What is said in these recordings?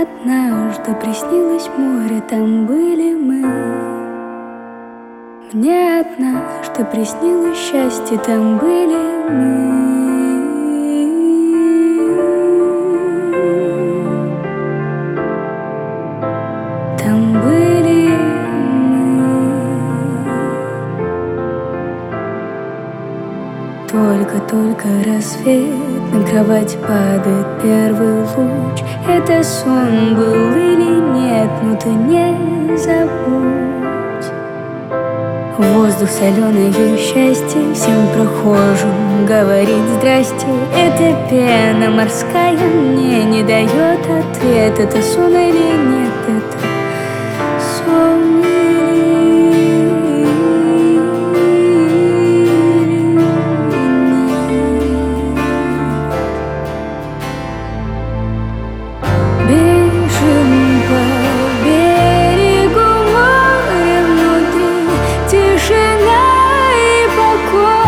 однажды приснилось море, там были мы. Мне однажды приснилось счастье, там были мы. Там были мы. Только-только рассвет, на кровать падает первый луч. Это сон был или нет, но ты не забудь. Воздух соленое счастье, всем прохожим говорит здрасте. Эта пена морская мне не дает ответ. Это сон или нет, это сон или нет. Бежим по берегу моря, внутри тишина и покой.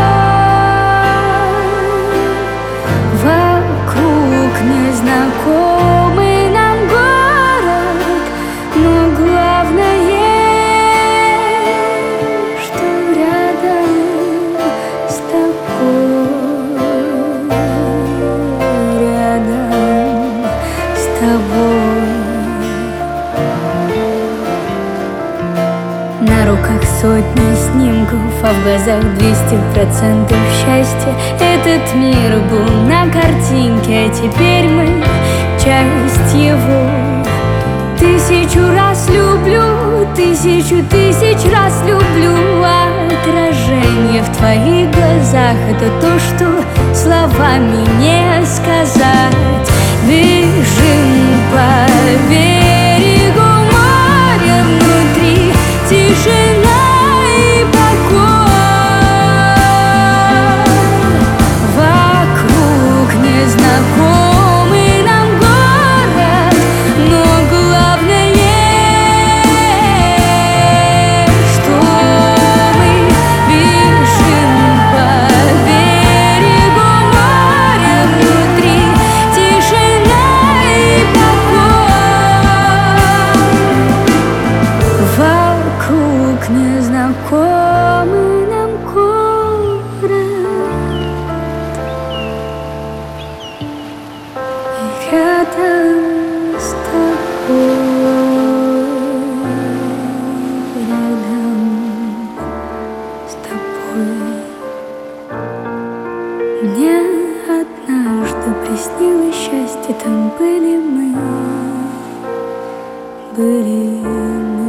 Вокруг незнакомый нам город, но главное, что рядом с тобой, рядом с тобой. На руках сотни снимков, а в глазах 200% счастья. Этот мир был на картинке, а теперь мы часть его. 1000 раз люблю, 1000 раз люблю. Отражение в твоих глазах — это то, что словами не сказать. Бежим по берегу моря, внутри тишина и покой. Вокруг незнакомый нам город, но главное, что мы бежим по берегу моря, внутри тишина и покой. Вокруг незнакомый нам город, и рядом с тобой, рядом с тобой. Мне однажды приснилось счастье, там были мы, были мы.